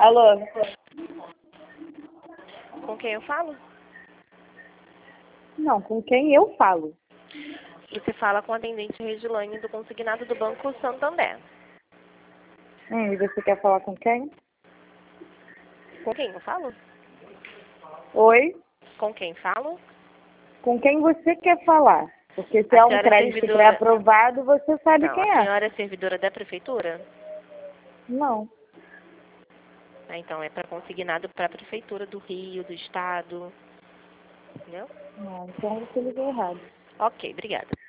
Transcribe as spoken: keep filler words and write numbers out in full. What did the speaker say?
Alô? Com quem eu falo? Não, com quem eu falo? Você fala com a atendente Regilane do consignado do Banco Santander. Hum, e você quer falar com quem? Com quem eu falo? Oi? Com quem falo? Com quem você quer falar? Porque se A é um senhora é crédito servidora... pré-aprovado, você sabe Não, quem a é. senhora é servidora da prefeitura? Não. Ah, então é para consignado para a prefeitura do Rio, do estado. Entendeu? Não, então você ligou errado. Ok, obrigada.